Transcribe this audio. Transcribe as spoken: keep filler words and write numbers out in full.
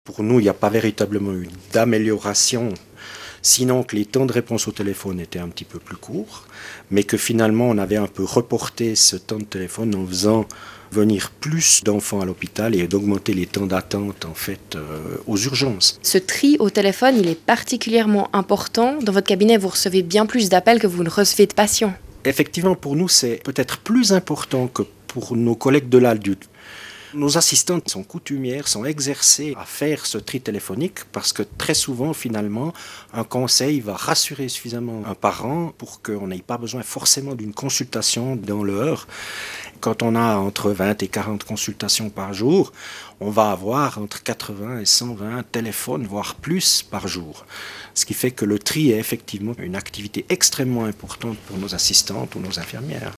Pour nous, il n'y a pas véritablement eu d'amélioration, sinon que les temps de réponse au téléphone étaient un petit peu plus courts, mais que finalement on avait un peu reporté ce temps de téléphone en faisant venir plus d'enfants à l'hôpital et d'augmenter les temps d'attente en fait euh, aux urgences. Ce tri au téléphone, il est particulièrement important. Dans votre cabinet, vous recevez bien plus d'appels que vous ne recevez de patients. Effectivement, pour nous, c'est peut-être plus important que pour nos collègues de l'adulte. Nos assistantes sont coutumières, sont exercées à faire ce tri téléphonique parce que très souvent, finalement, un conseil va rassurer suffisamment un parent pour qu'on n'ait pas besoin forcément d'une consultation dans l'heure. Quand on a entre vingt et quarante consultations par jour, on va avoir entre quatre-vingts et cent vingt téléphones, voire plus par jour. Ce qui fait que le tri est effectivement une activité extrêmement importante pour nos assistantes ou nos infirmières.